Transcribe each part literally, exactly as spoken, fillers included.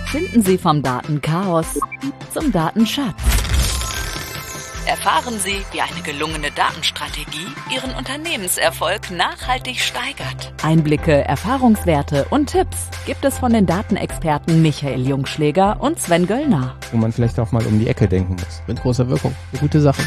Finden Sie vom Datenchaos zum Datenschatz. Erfahren Sie, wie eine gelungene Datenstrategie Ihren Unternehmenserfolg nachhaltig steigert. Einblicke, Erfahrungswerte und Tipps gibt es von den Datenexperten Michael Jungschläger und Sven Göllner. Wo man vielleicht auch mal um die Ecke denken muss. Mit großer Wirkung. Eine gute Sache.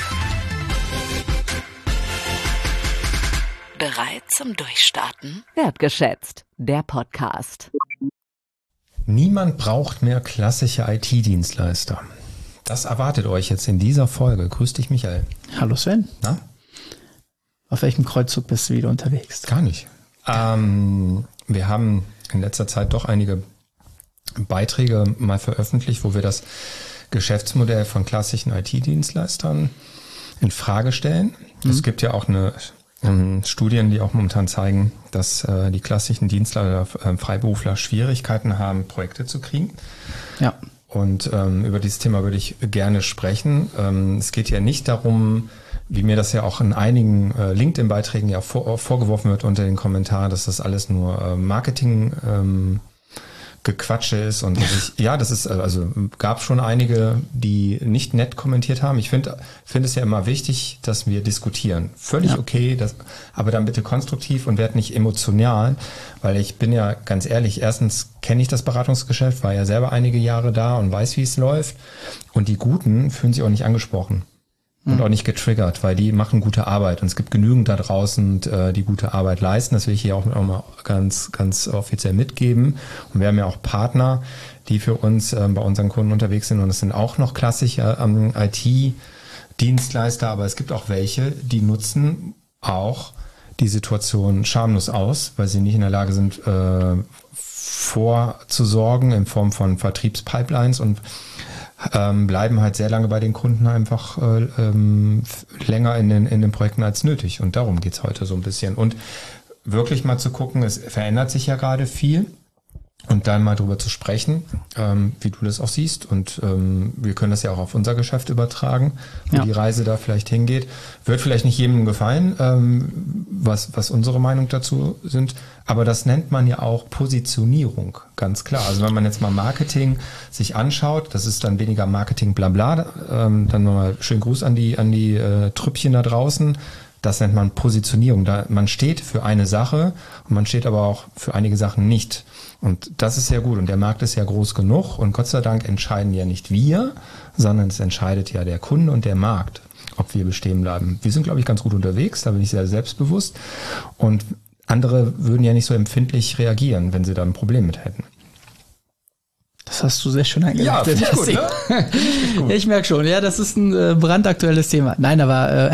Bereit zum Durchstarten? Wertgeschätzt, der Podcast. Niemand braucht mehr klassische I T-Dienstleister. Das erwartet euch jetzt in dieser Folge. Grüß dich, Michael. Hallo Sven. Na? Auf welchem Kreuzzug bist du wieder unterwegs? Gar nicht. Ähm, wir haben in letzter Zeit doch einige Beiträge mal veröffentlicht, wo wir das Geschäftsmodell von klassischen I T-Dienstleistern in Frage stellen. Mhm. Es gibt ja auch eine ähm, Studien, die auch momentan zeigen, dass äh, die klassischen Dienstleister, äh, Freiberufler Schwierigkeiten haben, Projekte zu kriegen. Ja. Und ähm, über dieses Thema würde ich gerne sprechen. Ähm, es geht ja nicht darum, wie mir das ja auch in einigen äh, LinkedIn-Beiträgen ja vor, vorgeworfen wird unter den Kommentaren, dass das alles nur äh, Marketing ähm, Gequatsche ist. Und dass ich, ja, das ist, also gab schon einige, die nicht nett kommentiert haben. Ich finde finde es ja immer wichtig, dass wir diskutieren. Völlig ja. okay, das, aber dann bitte konstruktiv und werd nicht emotional, weil ich bin ja ganz ehrlich, erstens kenne ich das Beratungsgeschäft, war ja selber einige Jahre da und weiß, wie es läuft. Und die Guten fühlen sich auch nicht angesprochen. Und auch nicht getriggert, weil die machen gute Arbeit. Und es gibt genügend da draußen, die gute Arbeit leisten. Das will ich hier auch mal ganz, ganz offiziell mitgeben. Und wir haben ja auch Partner, die für uns bei unseren Kunden unterwegs sind. Und es sind auch noch klassische I T-Dienstleister. Aber es gibt auch welche, die nutzen auch die Situation schamlos aus, weil sie nicht in der Lage sind, vorzusorgen in Form von Vertriebspipelines und Ähm, bleiben halt sehr lange bei den Kunden einfach äh, ähm, länger in den, in den Projekten als nötig. Und darum geht's heute so ein bisschen. Und wirklich mal zu gucken, es verändert sich ja gerade viel. Und dann mal drüber zu sprechen, ähm, wie du das auch siehst. Und ähm, wir können das ja auch auf unser Geschäft übertragen, wo ja. die Reise da vielleicht hingeht. Wird vielleicht nicht jedem gefallen, ähm, was, was unsere Meinung dazu sind. Aber das nennt man ja auch Positionierung, ganz klar. Also wenn man jetzt mal Marketing sich anschaut, das ist dann weniger Marketing blabla. Ähm, dann nochmal schönen Gruß an die, an die äh, Trüppchen da draußen. Das nennt man Positionierung. Da, man steht für eine Sache und man steht aber auch für einige Sachen nicht. Und das ist ja gut. Und der Markt ist ja groß genug. Und Gott sei Dank entscheiden ja nicht wir, sondern es entscheidet ja der Kunde und der Markt, ob wir bestehen bleiben. Wir sind, glaube ich, ganz gut unterwegs. Da bin ich sehr selbstbewusst. Und andere würden ja nicht so empfindlich reagieren, wenn sie da ein Problem mit hätten. Das hast du sehr schön eingeleitet. Ja, finde ich gut, ne? Find ich gut. Ich merke schon, ja, das ist ein äh, brandaktuelles Thema. Nein, aber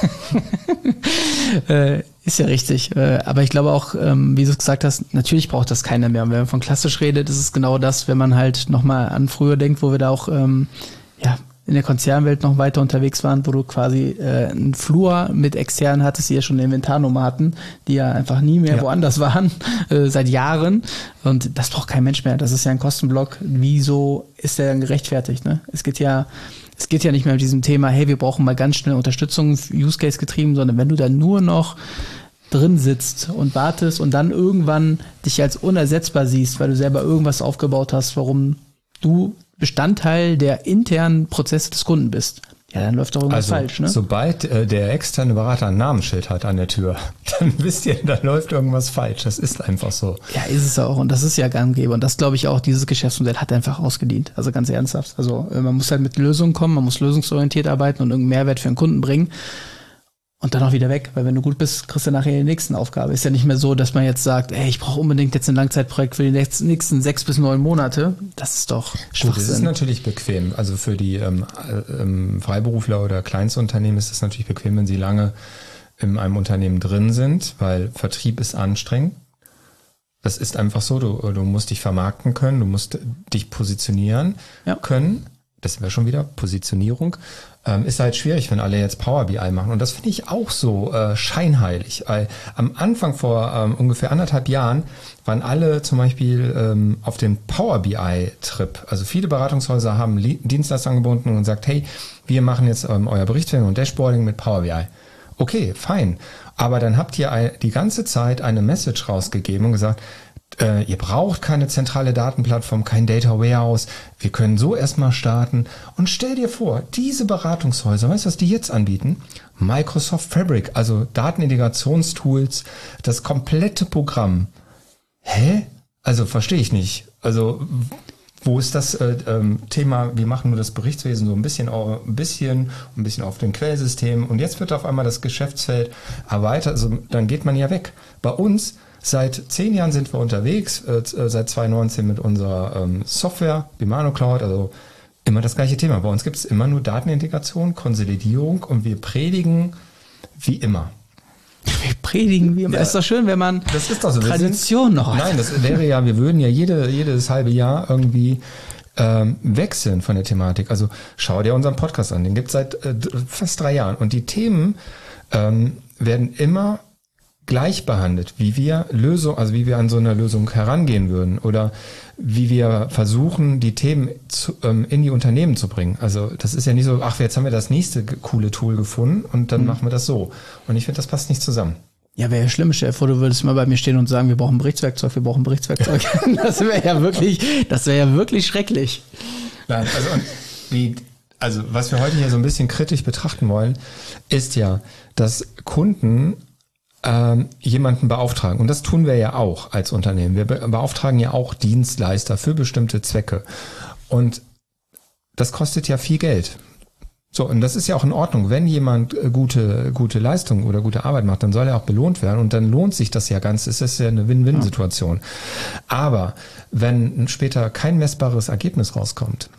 äh, äh, ist ja richtig. Äh, aber ich glaube auch, ähm, wie du es gesagt hast, natürlich braucht das keiner mehr. Und wenn man von klassisch redet, ist es genau das, wenn man halt nochmal an früher denkt, wo wir da auch ähm, ja in der Konzernwelt noch weiter unterwegs waren, wo du quasi äh, einen Flur mit externen hattest, die ja schon eine Inventarnummer hatten, die ja einfach nie mehr ja. woanders waren, äh, seit Jahren. Und das braucht kein Mensch mehr. Das ist ja ein Kostenblock. Wieso ist der dann gerechtfertigt? Ne? Es geht ja es geht ja nicht mehr mit diesem Thema, hey, wir brauchen mal ganz schnell Unterstützung, Use Case getrieben, sondern wenn du da nur noch drin sitzt und wartest und dann irgendwann dich als unersetzbar siehst, weil du selber irgendwas aufgebaut hast, warum du Bestandteil der internen Prozesse des Kunden bist. Ja, dann läuft doch irgendwas also, falsch, ne? Sobald äh, der externe Berater ein Namensschild hat an der Tür, dann wisst ihr, da läuft irgendwas falsch. Das ist einfach so. Ja, ist es auch. Und das ist ja gang und gäbe. Und das, glaube ich, auch, dieses Geschäftsmodell hat einfach ausgedient. Also ganz ernsthaft. Also man muss halt mit Lösungen kommen, man muss lösungsorientiert arbeiten und irgendeinen Mehrwert für den Kunden bringen. Und dann auch wieder weg, weil wenn du gut bist, kriegst du nachher die nächste Aufgabe. Ist ja nicht mehr so, dass man jetzt sagt, ey, ich brauche unbedingt jetzt ein Langzeitprojekt für die nächsten sechs bis neun Monate. Das ist doch Schwachsinn. Gut, das ist natürlich bequem. Also für die ähm, ähm, Freiberufler oder Kleinstunternehmen ist es natürlich bequem, wenn sie lange in einem Unternehmen drin sind, weil Vertrieb ist anstrengend. Das ist einfach so, du, du musst dich vermarkten können, du musst dich positionieren ja. können. Das wäre schon wieder Positionierung. Ähm, ist halt schwierig, wenn alle jetzt Power B I machen. Und das finde ich auch so äh, scheinheilig. Weil am Anfang vor ähm, ungefähr anderthalb Jahren waren alle zum Beispiel ähm, auf den Power B I-Trip. Also viele Beratungshäuser haben Li- Dienstleister angeboten und gesagt, hey, wir machen jetzt ähm, euer Berichterstattung und Dashboarding mit Power B I. Okay, fein. Aber dann habt ihr ein, die ganze Zeit eine Message rausgegeben und gesagt, äh, ihr braucht keine zentrale Datenplattform, kein Data Warehouse. Wir können so erstmal starten. Und stell dir vor, diese Beratungshäuser, weißt du, was die jetzt anbieten? Microsoft Fabric, also Datenintegrationstools, das komplette Programm. Hä? Also verstehe ich nicht. Also wo ist das äh, ähm, Thema, wir machen nur das Berichtswesen so ein bisschen, auch, ein bisschen, ein bisschen auf den Quellsystem und jetzt wird auf einmal das Geschäftsfeld erweitert, also dann geht man ja weg. Bei uns, seit zehn Jahren sind wir unterwegs, äh, seit zwanzig neunzehn mit unserer ähm, Software, Bimano Cloud, also immer das gleiche Thema. Bei uns gibt es immer nur Datenintegration, Konsolidierung und wir predigen wie immer. Wir predigen, wie immer. Ja, ist doch schön, wenn man das ist doch so. Tradition sind, noch hat. Nein, das wäre ja, wir würden ja jede, jedes halbe Jahr irgendwie ähm, wechseln von der Thematik. Also schau dir unseren Podcast an, den gibt es seit äh, fast drei Jahren. Und die Themen ähm, werden immer gleich behandelt, wie wir Lösung, also wie wir an so eine Lösung herangehen würden oder wie wir versuchen, die Themen zu, ähm, in die Unternehmen zu bringen. Also das ist ja nicht so, ach, jetzt haben wir das nächste coole Tool gefunden und dann mhm. machen wir das so. Und ich finde, das passt nicht zusammen. Ja, wäre ja schlimm, stell dir vor, du würdest mal bei mir stehen und sagen, wir brauchen Berichtswerkzeug, wir brauchen Berichtswerkzeug. Das wäre ja wirklich, das wäre ja wirklich schrecklich. Nein, also, und wie, also was wir heute hier so ein bisschen kritisch betrachten wollen, ist ja, dass Kunden ähm, jemanden beauftragen. Und das tun wir ja auch als Unternehmen. Wir be- beauftragen ja auch Dienstleister für bestimmte Zwecke. Und das kostet ja viel Geld. So, und das ist ja auch in Ordnung. Wenn jemand gute, gute Leistung oder gute Arbeit macht, dann soll er auch belohnt werden. Und dann lohnt sich das ja ganz. Es ist ja eine Win-Win-Situation. Aber wenn später kein messbares Ergebnis rauskommt,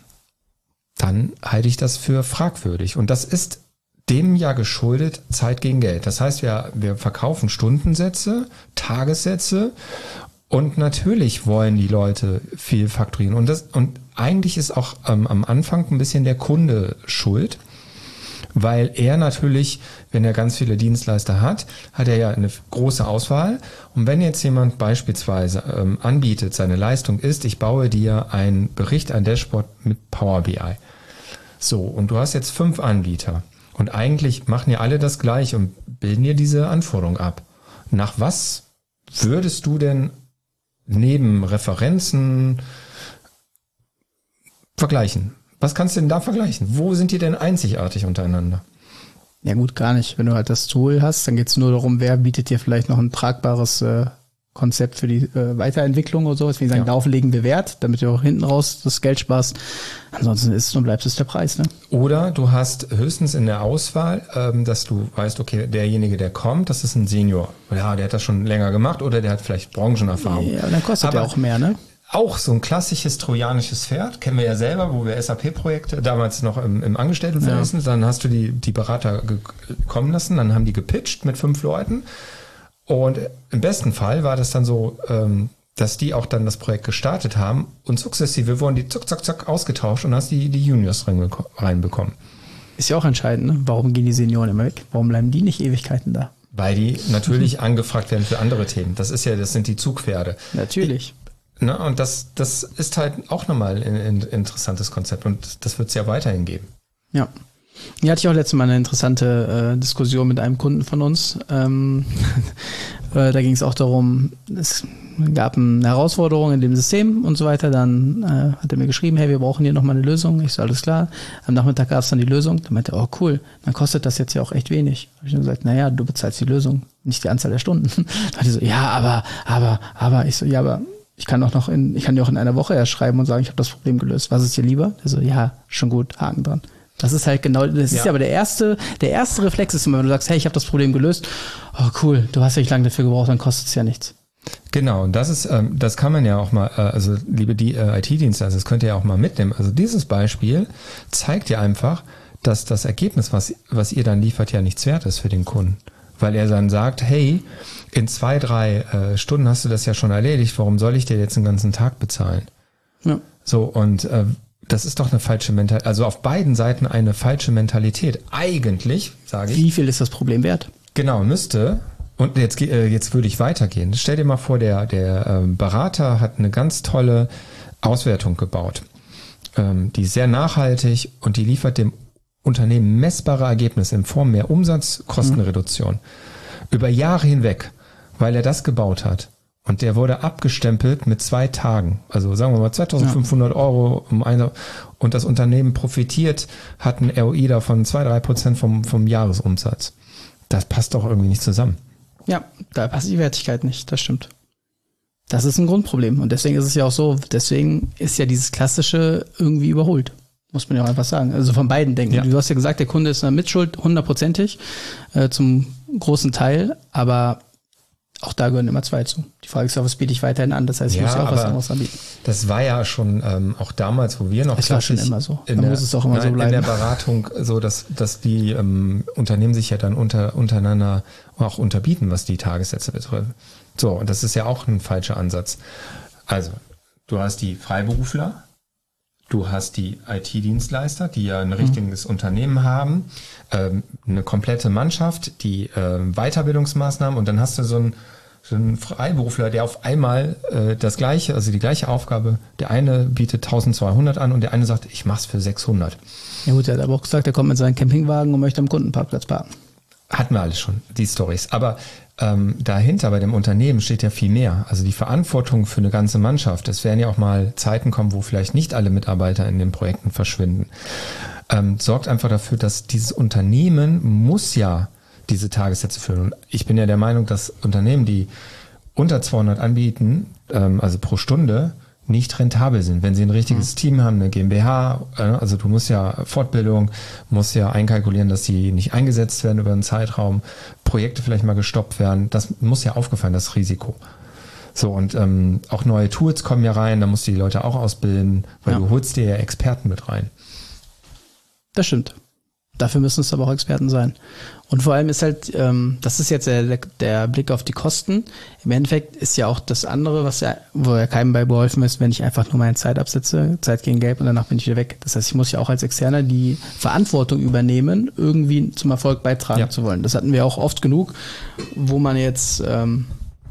dann halte ich das für fragwürdig. Und das ist dem ja geschuldet Zeit gegen Geld. Das heißt, wir, wir verkaufen Stundensätze, Tagessätze und natürlich wollen die Leute viel fakturieren. Und das, und eigentlich ist auch ähm, am Anfang ein bisschen der Kunde schuld, weil er natürlich, wenn er ganz viele Dienstleister hat, hat er ja eine große Auswahl. Und wenn jetzt jemand beispielsweise ähm, anbietet, seine Leistung ist, ich baue dir einen Bericht, ein Dashboard mit Power B I. So, und du hast jetzt fünf Anbieter. Und eigentlich machen ja alle das gleich und bilden dir diese Anforderung ab. Nach was würdest du denn neben Referenzen vergleichen? Was kannst du denn da vergleichen? Wo sind die denn einzigartig untereinander? Ja gut, gar nicht. Wenn du halt das Tool hast, dann geht es nur darum, wer bietet dir vielleicht noch ein tragbares äh, Konzept für die äh, Weiterentwicklung oder so. Deswegen sagen, ja. Darauf legen wir Wert, damit du auch hinten raus das Geld sparst. Ansonsten ist es und bleibst es der Preis. Ne? Oder du hast höchstens in der Auswahl, ähm, dass du weißt, okay, derjenige, der kommt, das ist ein Senior. Ja, der hat das schon länger gemacht oder der hat vielleicht Branchenerfahrung. Ja, dann kostet der auch mehr, ne? Auch so ein klassisches trojanisches Pferd, kennen wir ja selber, wo wir S A P-Projekte damals noch im, im Angestelltenverhältnis, ja. Dann hast du die, die Berater ge- kommen lassen, dann haben die gepitcht mit fünf Leuten und im besten Fall war das dann so, ähm, dass die auch dann das Projekt gestartet haben und sukzessive wurden die zuck, zack, zack ausgetauscht und hast die, die Juniors reinbekommen. Ist ja auch entscheidend, ne? Warum gehen die Senioren immer weg? Warum bleiben die nicht Ewigkeiten da? Weil die natürlich angefragt werden für andere Themen. Das ist ja, das sind die Zugpferde. Natürlich. Na, und das, das ist halt auch nochmal ein, ein interessantes Konzept und das wird es ja weiterhin geben. Ja. Hier hatte ich auch letztes Mal eine interessante äh, Diskussion mit einem Kunden von uns. Ähm, äh, da ging es auch darum, es gab eine Herausforderung in dem System und so weiter. Dann äh, hat er mir geschrieben, hey, wir brauchen hier nochmal eine Lösung. Ich so, alles klar. Am Nachmittag gab es dann die Lösung. Dann meinte er, oh cool, dann kostet das jetzt ja auch echt wenig. Da habe ich dann gesagt, naja, du bezahlst die Lösung, nicht die Anzahl der Stunden. Da hat er so, ja, aber, aber, aber. Ich so, ja, aber ich kann auch noch in, ich kann dir auch in einer Woche erst schreiben und sagen, ich habe das Problem gelöst. Was ist dir lieber? Also ja, schon gut, Haken dran. Das ist halt genau, das ist ja, ja aber der erste, der erste Reflex ist immer, wenn du sagst, hey, ich habe das Problem gelöst. Oh cool, du hast ja nicht lange dafür gebraucht, dann kostet es ja nichts. Genau, und das ist, ähm, das kann man ja auch mal, äh, also liebe die äh, I T-Dienstleister, das könnt ihr ja auch mal mitnehmen. Also dieses Beispiel zeigt ja einfach, dass das Ergebnis, was was ihr dann liefert, ja nichts wert ist für den Kunden. Weil er dann sagt, hey, in zwei, drei äh, Stunden hast du das ja schon erledigt, warum soll ich dir jetzt den ganzen Tag bezahlen? Ja. So, und äh, das ist doch eine falsche Mentalität, also auf beiden Seiten eine falsche Mentalität. Eigentlich, sage ich. Wie viel ist das Problem wert? Genau, müsste, und jetzt, äh, jetzt würde ich weitergehen. Stell dir mal vor, der, der äh, Berater hat eine ganz tolle Auswertung gebaut. Ähm, die ist sehr nachhaltig und die liefert dem Unternehmen messbare Ergebnisse in Form mehr Umsatz, Kostenreduktion. Mhm. Über Jahre hinweg, weil er das gebaut hat. Und der wurde abgestempelt mit zwei Tagen. Also sagen wir mal zweitausendfünfhundert ja. Euro um eine. Und das Unternehmen profitiert, hat ein R O I davon zwei, drei Prozent vom, vom Jahresumsatz. Das passt doch irgendwie nicht zusammen. Ja, da passt die Wertigkeit nicht, das stimmt. Das ist ein Grundproblem. Und deswegen ist es ja auch so, deswegen ist ja dieses Klassische irgendwie überholt. Muss man ja auch einfach sagen. Also von beiden denken. Ja. Du hast ja gesagt, der Kunde ist eine Mitschuld, hundertprozentig, äh, zum großen Teil. Aber auch da gehören immer zwei zu. Die Frage ist ja, was biete ich weiterhin an? Das heißt, ich ja, muss ja auch was anderes anbieten. Das war ja schon ähm, auch damals, wo wir noch das war schon immer so. Da muss es auch immer nein, so bleiben. In der Beratung so, dass, dass die ähm, Unternehmen sich ja dann unter, untereinander auch unterbieten, was die Tagessätze betrifft. So, und das ist ja auch ein falscher Ansatz. Also, du hast die Freiberufler, du hast die I T-Dienstleister, die ja ein richtiges mhm. Unternehmen haben, ähm, eine komplette Mannschaft, die ähm, Weiterbildungsmaßnahmen und dann hast du so einen, so einen Freiberufler, der auf einmal äh, das gleiche, also die gleiche Aufgabe, der eine bietet eintausendzweihundert an und der eine sagt, ich mach's für sechshundert. Ja gut, er hat aber auch gesagt, er kommt mit seinem Campingwagen und möchte am Kundenparkplatz parken. Hatten wir alles schon, die Storys. Aber ähm, dahinter bei dem Unternehmen steht ja viel mehr. Also die Verantwortung für eine ganze Mannschaft. Es werden ja auch mal Zeiten kommen, wo vielleicht nicht alle Mitarbeiter in den Projekten verschwinden. Ähm, sorgt einfach dafür, dass dieses Unternehmen muss ja diese Tagessätze führen. Und ich bin ja der Meinung, dass Unternehmen, die unter zweihundert anbieten, ähm, also pro Stunde, nicht rentabel sind. Wenn sie ein richtiges mhm. Team haben, eine GmbH, äh, also du musst ja Fortbildung, musst ja einkalkulieren, dass sie nicht eingesetzt werden über einen Zeitraum, Projekte vielleicht mal gestoppt werden, das muss ja aufgefallen, das Risiko. So, und ähm, auch neue Tools kommen ja rein, da musst du die Leute auch ausbilden, weil ja. du holst dir ja Experten mit rein. Das stimmt. Dafür müssen es aber auch Experten sein. Und vor allem ist halt, ähm, das ist jetzt der, der Blick auf die Kosten. Im Endeffekt ist ja auch das andere, was ja, wo ja keinem bei geholfen ist, wenn ich einfach nur meine Zeit absetze, Zeit gegen Geld und danach bin ich wieder weg. Das heißt, ich muss ja auch als Externer die Verantwortung übernehmen, irgendwie zum Erfolg beitragen ja. zu wollen. Das hatten wir auch oft genug, wo man jetzt, ähm,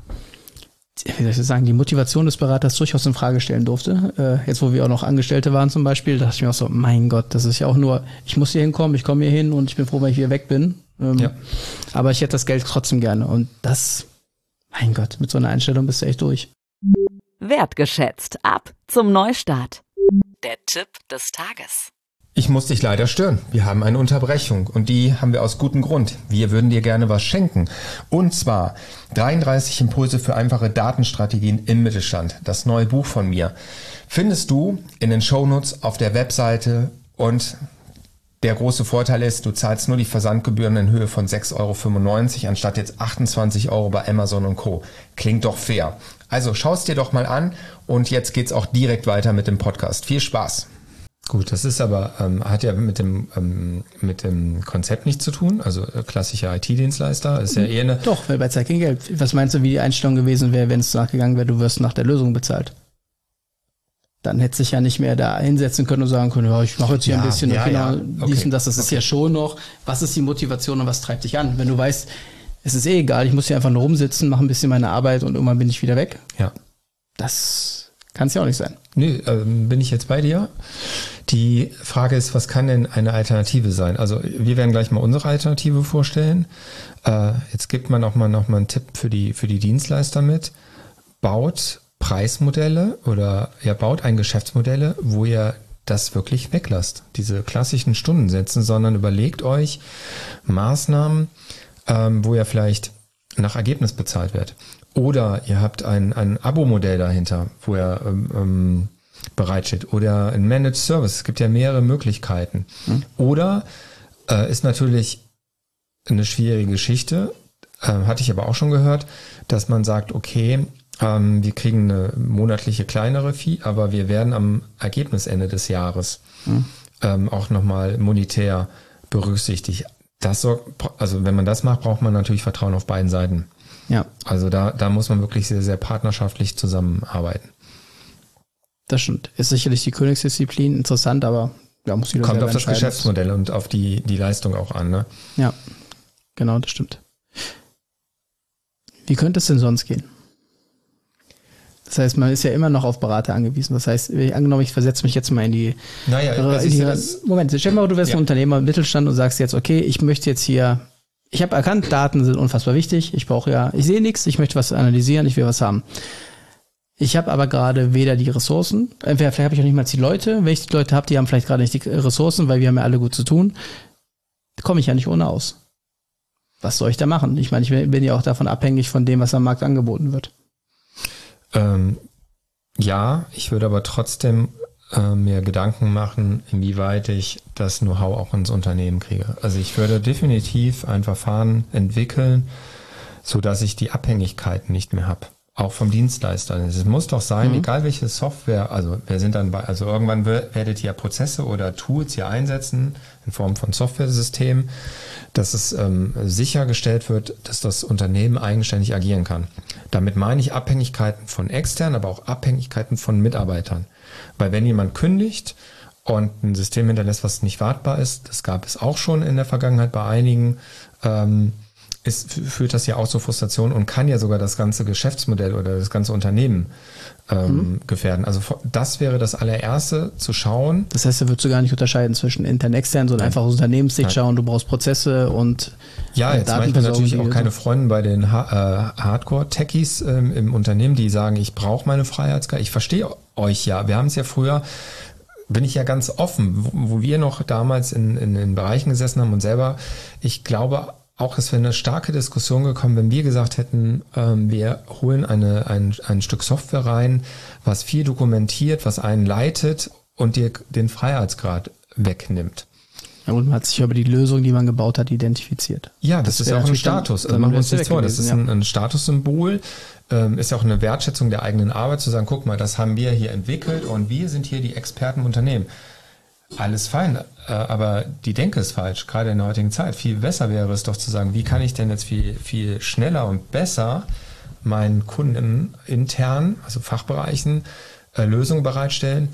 wie soll ich das sagen, die Motivation des Beraters durchaus in Frage stellen durfte. Äh, jetzt, wo wir auch noch Angestellte waren zum Beispiel, da dachte ich mir auch so, mein Gott, das ist ja auch nur, ich muss hier hinkommen, ich komme hier hin und ich bin froh, wenn ich wieder weg bin. Ähm, ja. Aber ich hätte das Geld trotzdem gerne. Und das, mein Gott, mit so einer Einstellung bist du echt durch. Wertgeschätzt. Ab zum Neustart. Der Tipp des Tages. Ich muss dich leider stören. Wir haben eine Unterbrechung und die haben wir aus gutem Grund. Wir würden dir gerne was schenken. Und zwar dreiunddreißig Impulse für einfache Datenstrategien im Mittelstand. Das neue Buch von mir findest du in den Shownotes auf der Webseite und der große Vorteil ist, du zahlst nur die Versandgebühren in Höhe von sechs Euro fünfundneunzig anstatt jetzt achtundzwanzig Euro bei Amazon und Co. Klingt doch fair. Also schau es dir doch mal an und jetzt geht's auch direkt weiter mit dem Podcast. Viel Spaß! Gut, das ist aber, ähm, hat ja mit dem ähm, mit dem Konzept nichts zu tun, also äh, klassischer I T-Dienstleister, ist ja eher eine... Doch, weil bei Zeit gegen Geld. Was meinst du, wie die Einstellung gewesen wäre, wenn es nachgegangen wäre, du wirst nach der Lösung bezahlt? Dann hätte sich ja nicht mehr da hinsetzen können und sagen können, ja, ich mache jetzt hier ja, ein bisschen, ja, okay, ja. okay. dies und das, das okay. ist ja schon noch, was ist die Motivation und was treibt dich an? Wenn du weißt, es ist eh egal, ich muss hier einfach nur rumsitzen, mache ein bisschen meine Arbeit und irgendwann bin ich wieder weg. Ja. Das kann es ja auch nicht sein. Nö, ähm, bin ich jetzt bei dir. Die Frage ist, was kann denn eine Alternative sein? Also wir werden gleich mal unsere Alternative vorstellen. Äh, jetzt gibt man auch mal noch mal einen Tipp für die für die Dienstleister mit. Baut Preismodelle oder ihr baut ein Geschäftsmodelle, wo ihr das wirklich weglasst. Diese klassischen Stundensätze, sondern überlegt euch Maßnahmen, ähm, wo ihr vielleicht nach Ergebnis bezahlt werdet. Oder ihr habt ein, ein Abo-Modell dahinter, wo ihr ähm, ähm, bereitsteht. Oder ein Managed Service. Es gibt ja mehrere Möglichkeiten. Hm. Oder äh, ist natürlich eine schwierige Geschichte, äh, hatte ich aber auch schon gehört, dass man sagt, okay, ähm, wir kriegen eine monatliche kleinere Fee, aber wir werden am Ergebnisende des Jahres hm. ähm, auch nochmal monetär berücksichtigt. Das sorgt, also wenn man das macht, braucht man natürlich Vertrauen auf beiden Seiten. Ja. Also da, da muss man wirklich sehr, sehr partnerschaftlich zusammenarbeiten. Das stimmt. Ist sicherlich die Königsdisziplin interessant, aber ja, muss jeder kommt auf das Geschäftsmodell und auf die, die Leistung auch an, ne? Ja, genau, das stimmt. Wie könnte es denn sonst gehen? Das heißt, man ist ja immer noch auf Berater angewiesen. Das heißt, angenommen, ich versetze mich jetzt mal in die... Naja, in die, Moment, stell dir mal, du wärst ja. ein Unternehmer im Mittelstand und sagst jetzt, okay, ich möchte jetzt hier ich habe erkannt, Daten sind unfassbar wichtig. Ich brauche ja, ich sehe nichts, ich möchte was analysieren, ich will was haben. Ich habe aber gerade weder die Ressourcen, entweder vielleicht habe ich auch nicht mal die Leute. Wenn ich die Leute habe, die haben vielleicht gerade nicht die Ressourcen, weil wir haben ja alle gut zu tun, komme ich ja nicht ohne aus. Was soll ich da machen? Ich meine, ich bin ja auch davon abhängig von dem, was am Markt angeboten wird. Ähm, ja, ich würde aber trotzdem äh, mir Gedanken machen, inwieweit ich das Know-how auch ins Unternehmen kriege. Also ich würde definitiv ein Verfahren entwickeln, sodass ich die Abhängigkeiten nicht mehr habe. Auch vom Dienstleister. Es muss doch sein, mhm. egal welche Software, also wir sind dann bei, also irgendwann werdet ihr Prozesse oder Tools hier einsetzen in Form von Softwaresystemen, dass es ähm, sichergestellt wird, dass das Unternehmen eigenständig agieren kann. Damit meine ich Abhängigkeiten von externen, aber auch Abhängigkeiten von Mitarbeitern. Weil wenn jemand kündigt und ein System hinterlässt, was nicht wartbar ist, das gab es auch schon in der Vergangenheit bei einigen, ähm, ist, führt das ja auch zu Frustration und kann ja sogar das ganze Geschäftsmodell oder das ganze Unternehmen ähm, mhm. gefährden. Also das wäre das allererste, zu schauen. Das heißt, da würdest du gar nicht unterscheiden zwischen intern und extern, sondern Nein. einfach aus Unternehmenssicht schauen, du brauchst Prozesse und ja, jetzt mache ich mir natürlich auch keine Freunde bei den ha- äh, Hardcore-Techies ähm, im Unternehmen, die sagen, ich brauche meine Freiheitsgrade. Ich verstehe euch ja. Wir haben es ja früher, bin ich ja ganz offen, wo, wo wir noch damals in, in, in Bereichen gesessen haben und selber, ich glaube, auch es wäre eine starke Diskussion gekommen, wenn wir gesagt hätten, ähm, wir holen eine, ein, ein Stück Software rein, was viel dokumentiert, was einen leitet und dir den Freiheitsgrad wegnimmt. Ja, und man hat sich über die Lösung, die man gebaut hat, identifiziert. Ja, das, das ist ja auch ein Status. Dann, dann machen wir uns nichts vor. Das ist ein, ein Statussymbol, ähm, ist ja auch eine Wertschätzung der eigenen Arbeit, zu sagen, guck mal, das haben wir hier entwickelt und wir sind hier die Experten im Unternehmen. Alles fein, aber die Denke ist falsch, gerade in der heutigen Zeit. Viel besser wäre es doch zu sagen, wie kann ich denn jetzt viel, viel schneller und besser meinen Kunden intern, also Fachbereichen, äh, Lösungen bereitstellen.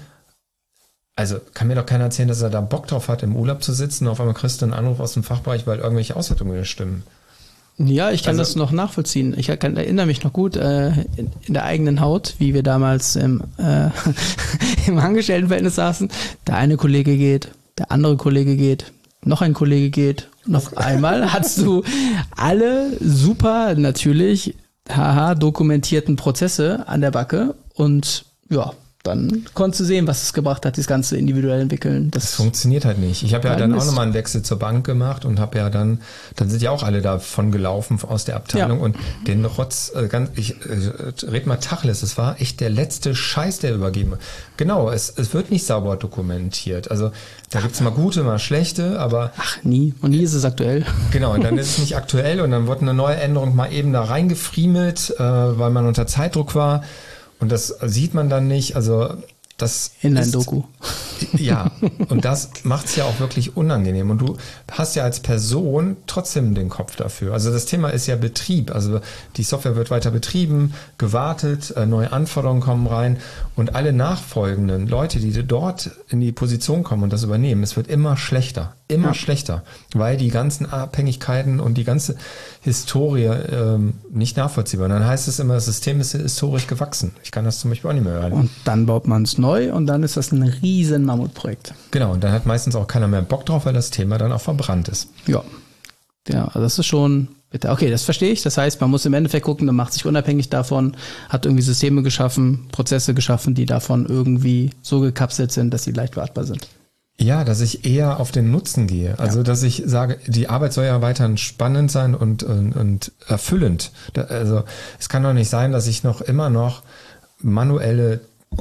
Also kann mir doch keiner erzählen, dass er da Bock drauf hat, im Urlaub zu sitzen und auf einmal kriegst du einen Anruf aus dem Fachbereich, weil irgendwelche Auswertungen nicht stimmen. Ja, ich kann also, das noch nachvollziehen. Ich kann, erinnere mich noch gut äh, in, in der eigenen Haut, wie wir damals im, äh, im Angestelltenverhältnis saßen. Der eine Kollege geht, der andere Kollege geht, noch ein Kollege geht und auf einmal hast du alle super natürlich haha dokumentierten Prozesse an der Backe und ja, dann konntest du sehen, was es gebracht hat, das Ganze individuell entwickeln. Das, das funktioniert halt nicht. Ich habe ja dann auch nochmal einen Wechsel zur Bank gemacht und habe ja dann, dann sind ja auch alle davon gelaufen aus der Abteilung ja. und den Rotz, äh, ganz, ich äh, red mal Tacheles, es war echt der letzte Scheiß, der übergeben wird. Genau, es, es wird nicht sauber dokumentiert. Also da gibt's mal gute, mal schlechte, aber... Ach, nie. Und nie ist es aktuell. Genau, und dann ist es nicht aktuell und dann wurde eine neue Änderung mal eben da reingefriemelt, äh, weil man unter Zeitdruck war. Und das sieht man dann nicht, also das in ein Doku. Ja, und das macht es ja auch wirklich unangenehm. Und du hast ja als Person trotzdem den Kopf dafür. Also das Thema ist ja Betrieb. Also die Software wird weiter betrieben, gewartet, neue Anforderungen kommen rein und alle nachfolgenden Leute, die dort in die Position kommen und das übernehmen, es wird immer schlechter, immer ja. schlechter, weil die ganzen Abhängigkeiten und die ganze Historie ähm, nicht nachvollziehbar. Und dann heißt es immer, das System ist historisch gewachsen. Ich kann das zum Beispiel auch nicht mehr hören. Und dann baut man es neu und dann ist das ein riesen Mammutprojekt. Genau, und dann hat meistens auch keiner mehr Bock drauf, weil das Thema dann auch verbrannt ist. Ja, ja, also das ist schon, okay, das verstehe ich. Das heißt, man muss im Endeffekt gucken, man macht sich unabhängig davon, hat irgendwie Systeme geschaffen, Prozesse geschaffen, die davon irgendwie so gekapselt sind, dass sie leicht wartbar sind. Ja, dass ich eher auf den Nutzen gehe. Also, ja. dass ich sage, die Arbeit soll ja weiterhin spannend sein und, und, und erfüllend. Da, also, es kann doch nicht sein, dass ich noch immer noch manuelle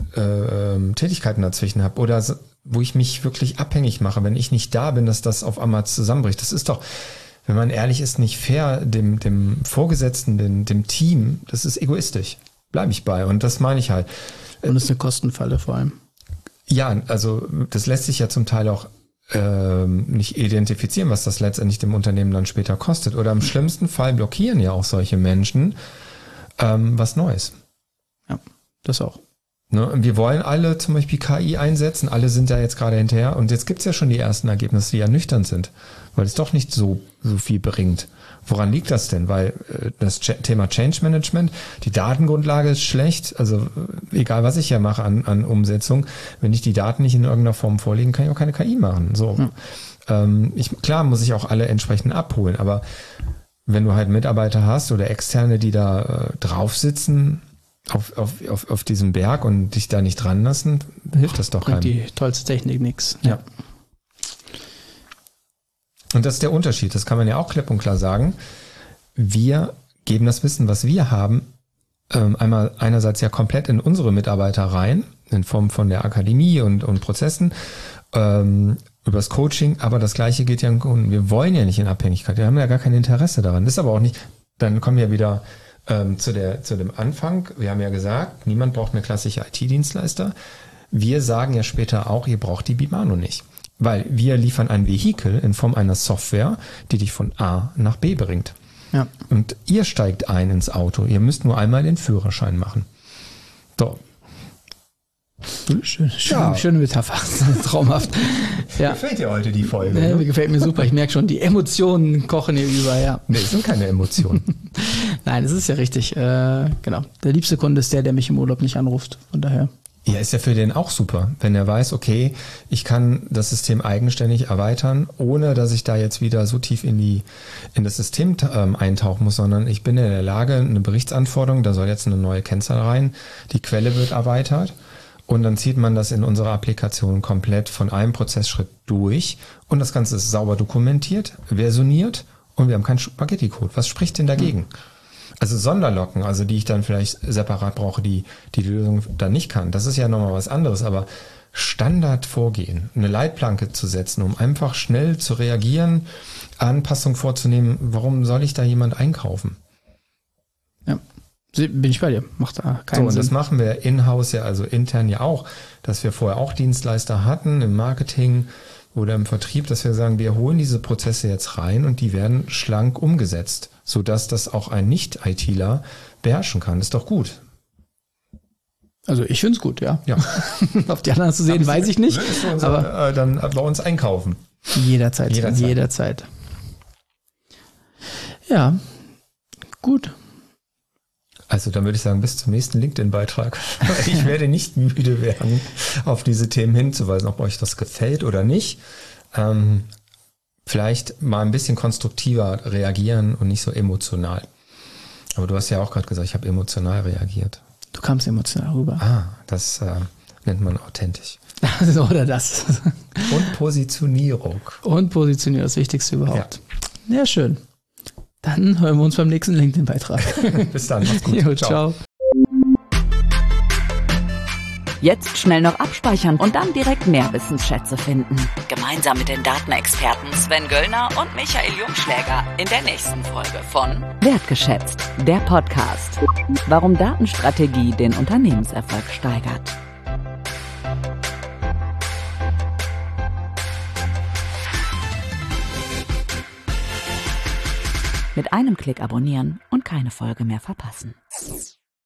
äh, Tätigkeiten dazwischen habe oder so, wo ich mich wirklich abhängig mache, wenn ich nicht da bin, dass das auf einmal zusammenbricht. Das ist doch, wenn man ehrlich ist, nicht fair dem, dem Vorgesetzten, dem, dem Team. Das ist egoistisch. Bleibe ich bei. Und das meine ich halt. Und es ist eine Kostenfalle vor allem. Ja, also das lässt sich ja zum Teil auch ähm, nicht identifizieren, was das letztendlich dem Unternehmen dann später kostet. Oder im schlimmsten Fall blockieren ja auch solche Menschen ähm, was Neues. Ja, das auch. Ne? Und wir wollen alle zum Beispiel K I einsetzen, alle sind da jetzt gerade hinterher und jetzt gibt's ja schon die ersten Ergebnisse, die ernüchternd sind, weil es doch nicht so, so viel bringt. Woran liegt das denn? Weil äh, das Ch- Thema Change Management, die Datengrundlage ist schlecht, also äh, egal was ich ja mache an, an Umsetzung, wenn ich die Daten nicht in irgendeiner Form vorlegen, kann ich auch keine K I machen. So, hm. ähm, ich, klar muss ich auch alle entsprechend abholen, aber wenn du halt Mitarbeiter hast oder Externe, die da äh, drauf sitzen, Auf, auf, auf, auf diesem Berg und dich da nicht dran lassen, hilft das doch keinem. Bringt die tollste Technik nix. Ja. Und das ist der Unterschied, das kann man ja auch klipp und klar sagen. Wir geben das Wissen, was wir haben, ähm, einmal einerseits ja komplett in unsere Mitarbeiter rein, in Form von der Akademie und, und Prozessen, ähm, übers Coaching, aber das Gleiche geht ja im Kunden. Wir wollen ja nicht in Abhängigkeit, wir haben ja gar kein Interesse daran. Das ist aber auch nicht, dann kommen wir wieder Ähm, zu der zu dem Anfang, wir haben ja gesagt, niemand braucht eine klassische I T-Dienstleister. Wir sagen ja später auch, ihr braucht die Bimano nicht. Weil wir liefern ein Vehikel in Form einer Software, die dich von A nach B bringt. Ja. Und ihr steigt ein ins Auto. Ihr müsst nur einmal den Führerschein machen. So. Schön, schön, ja. Schöne Metapher. Traumhaft. Ja. Gefällt dir heute die Folge? Nee, ne? Mir gefällt mir super. Ich merke schon, die Emotionen kochen hier über. Ja. Nee, es sind keine Emotionen. Nein, es ist ja richtig. Äh, genau. Der liebste Kunde ist der, der mich im Urlaub nicht anruft. Von daher. Ja, ist ja für den auch super, wenn er weiß, okay, ich kann das System eigenständig erweitern, ohne dass ich da jetzt wieder so tief in die in das System ähm, eintauchen muss, sondern ich bin in der Lage, eine Berichtsanforderung, da soll jetzt eine neue Kennzahl rein, die Quelle wird erweitert und dann zieht man das in unserer Applikation komplett von einem Prozessschritt durch und das Ganze ist sauber dokumentiert, versioniert und wir haben keinen Spaghetti-Code. Was spricht denn dagegen? Mhm. Also Sonderlocken, also die ich dann vielleicht separat brauche, die die, die Lösung dann nicht kann. Das ist ja nochmal was anderes, aber Standardvorgehen, eine Leitplanke zu setzen, um einfach schnell zu reagieren, Anpassungen vorzunehmen, warum soll ich da jemand einkaufen? Ja, bin ich bei dir. Macht da keinen so, und Sinn. das machen wir in-house ja, also intern ja auch, dass wir vorher auch Dienstleister hatten im Marketing oder im Vertrieb, dass wir sagen, wir holen diese Prozesse jetzt rein und die werden schlank umgesetzt, sodass das auch ein Nicht-ITler beherrschen kann. Ist doch gut. Also ich finde es gut, ja. ja. Auf die anderen zu sehen, weiß ich nicht. Würdest du uns aber äh, dann bei uns einkaufen? Jederzeit. Jederzeit. Jederzeit. Ja, gut. Also dann würde ich sagen, bis zum nächsten LinkedIn-Beitrag. Ich werde nicht müde werden, auf diese Themen hinzuweisen, ob euch das gefällt oder nicht. Ähm, vielleicht mal ein bisschen konstruktiver reagieren und nicht so emotional. Aber du hast ja auch gerade gesagt, ich habe emotional reagiert. Du kamst emotional rüber. Ah, das äh, nennt man authentisch. Oder das. Und Positionierung. Und Positionierung, das Wichtigste überhaupt. Ja, ja, schön. Dann hören wir uns beim nächsten LinkedIn-Beitrag. Bis dann, mach's gut. Jo, ciao. Jetzt schnell noch abspeichern und dann direkt mehr Wissensschätze finden. Gemeinsam mit den Datenexperten Sven Göllner und Michael Jungschläger in der nächsten Folge von Wertgeschätzt, der Podcast. Warum Datenstrategie den Unternehmenserfolg steigert. Mit einem Klick abonnieren und keine Folge mehr verpassen.